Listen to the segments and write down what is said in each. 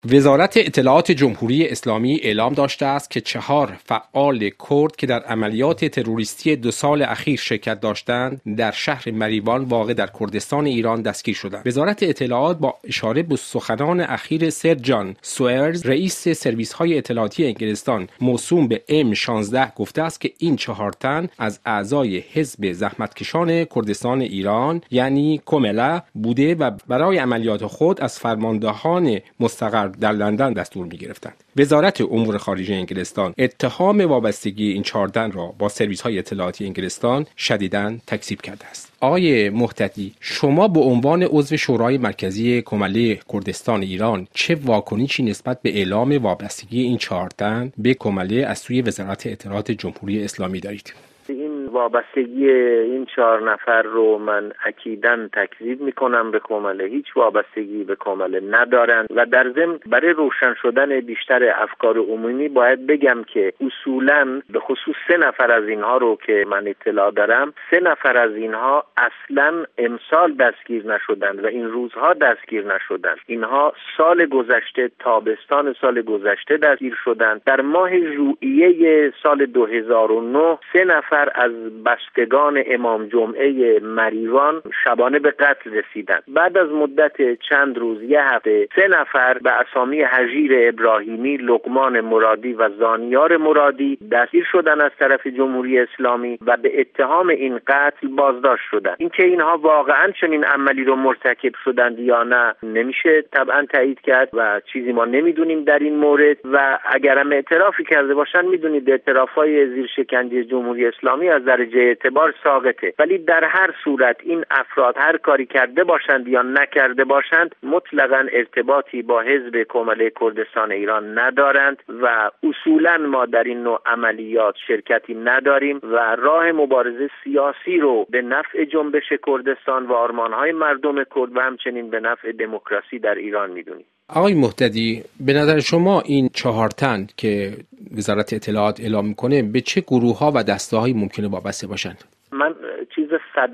وزارت اطلاعات جمهوری اسلامی اعلام داشته است که 4 فعال کرد که در عملیات تروریستی 2 سال اخیر شرکت داشتند در شهر مریوان واقع در کردستان ایران دستگیر شدند. وزارت اطلاعات با اشاره به سخنان اخیر سر جان سوئرز رئیس سرویس‌های اطلاعاتی انگلستان موسوم به M16 گفته است که این 4 تن از اعضای حزب زحمتکشان کردستان ایران یعنی کومله بوده و برای عملیات خود از فرماندهان مستقر در لندن دستور می‌گرفتند. وزارت امور خارجه انگلستان اتهام وابستگی این 4 تن را با سرویس‌های اطلاعاتی انگلستان شدیداً تکذیب کرده است. آقای محتدی، شما به عنوان عضو شورای مرکزی کومله کردستان ایران چه واکنشی نسبت به اعلام وابستگی این 4 تن به کومله از سوی وزارت اطلاعات جمهوری اسلامی دارید؟ این وابستگی این 4 نفر رو من اکیداً تکذیب میکنم. به کومله هیچ وابستگی به کومله ندارند و در ضمن برای روشن شدن بیشتر افکار عمومی باید بگم که اصولاً به خصوص 3 نفر از اینها رو که من اطلاع دارم، 3 نفر از اینها اصلاً امسال دستگیر نشدند و این روزها دستگیر نشدند. اینها سال گذشته، تابستان سال گذشته دستگیر شدند. در ماه ژوئیه سال 2009 3 نفر از بستگان امام جمعه مریوان شبانه به قتل رسیدند. بعد از مدت چند روز، 1 هفته، 3 نفر به اسامی هژیر ابراهیمی، لقمان مرادی و زانیار مرادی دستگیر شدند از طرف جمهوری اسلامی و به اتهام این قتل بازداشت شدند. اینکه اینها واقعا چنین عملی رو مرتکب شدند یا نه نمیشه طبعا تایید کرد و چیزی ما نمیدونیم در این مورد و اگرم اعترافی کرده باشن میدونید اعترافای زیر شکنجه جمهوری اسلامی از درجه اعتبار ساقطه، ولی در هر صورت این افراد هر کاری کرده باشند یا نکرده باشند مطلقاً ارتباطی با حزب کومله کردستان ایران ندارند و اصولاً ما در این نوع عملیات شرکتی نداریم و راه مبارزه سیاسی رو به نفع جنبش کردستان و آرمان‌های مردم کرد و همچنین به نفع دموکراسی در ایران میدونیم. آقای محتدی، به نظر شما این 4 تن که وزارت اطلاعات اعلام میکنه به چه گروه‌ها و دسته‌هایی ممکنه وابسته باشند؟ من چیز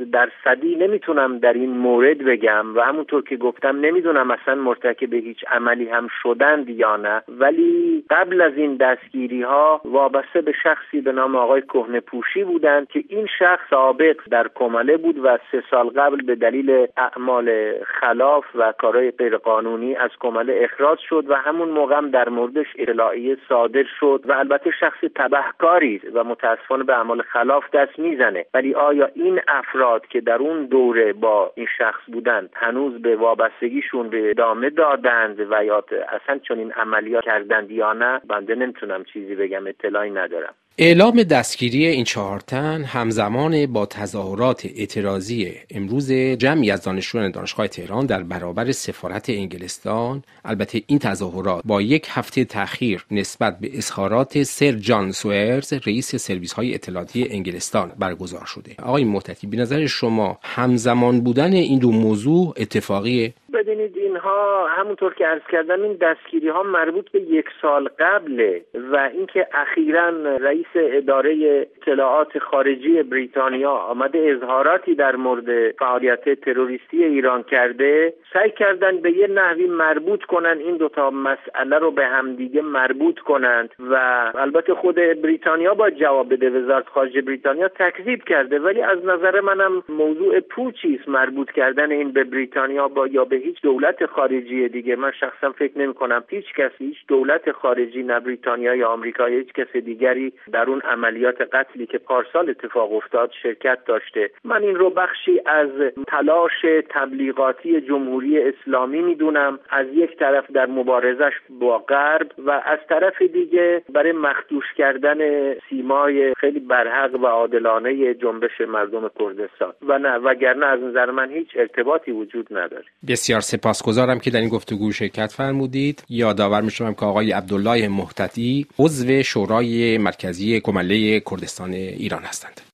100% نمیتونم در این مورد بگم و همونطور که گفتم نمیدونم اصلا مرتکب هیچ عملی هم شدند یا نه، ولی قبل از این دستگیری ها وابسته به شخصی به نام آقای کهنه‌پوشی بودند که این شخص سابق در کومله بود و 3 سال قبل به دلیل اعمال خلاف و کارهای غیرقانونی از کومله اخراج شد و همون موقع هم در موردش اطلاعیه صادر شد و البته شخص تبهکاری و متاسفانه به اعمال خلاف دست میزنه. ولی آیا این افراد که در اون دوره با این شخص بودند هنوز به وابستگیشون به ادامه دادند و یا اصلا چنین عملیات کردند یا نه؟ بنده نمیتونم چیزی بگم، اطلاعی ندارم. اعلام دستگیری این 4 تن همزمان با تظاهرات اعتراضی امروز جمعی از دانشجویان دانشگاه تهران در برابر سفارت انگلستان، البته این تظاهرات با 1 هفته تأخیر نسبت به اظهارات سر جان سوئرز رئیس سرویس‌های اطلاعاتی انگلستان برگزار شده. آقای محتدی، به نظر شما همزمان بودن این 2 موضوع اتفاقیه؟ ببینید اینها همونطور که عرض کردم این دستگیری ها مربوط به 1 سال قبله و اینکه اخیراً رئیس اداره اطلاعات خارجی بریتانیا آمده اظهاراتی در مورد فعالیت تروریستی ایران کرده، سعی کردن به یه نحوی مربوط کنن این 2 تا مسئله رو به همدیگه مربوط کنند و البته خود بریتانیا با جواب بده. وزارت خارجه بریتانیا تکذیب کرده، ولی از نظر منم موضوع پوچی است مربوط کردن این به بریتانیا با یا به هیچ دولت خارجی دیگه. من شخصا فکر نمی کنم هیچ کسی، هیچ دولت خارجی، نه بریتانیا یا آمریکا یا هیچ کس دیگری در اون عملیات قتلی که پارسال اتفاق افتاد شرکت داشته. من این رو بخشی از تلاش تبلیغاتی جمهوری اسلامی میدونم، از یک طرف در مبارزش با غرب و از طرف دیگه برای مخدوش کردن سیمای خیلی برحق و عادلانه جنبش مردم کردستان و نه وگرنه از نظر من هیچ ارتباطی وجود نداره. بسیار سپاسگزارم که در این گفتگو شرکت فرمودید. یادآور میشم که آقای عبدالله محتدی عضو شورای مرکزی کومله کردستان ایران هستند.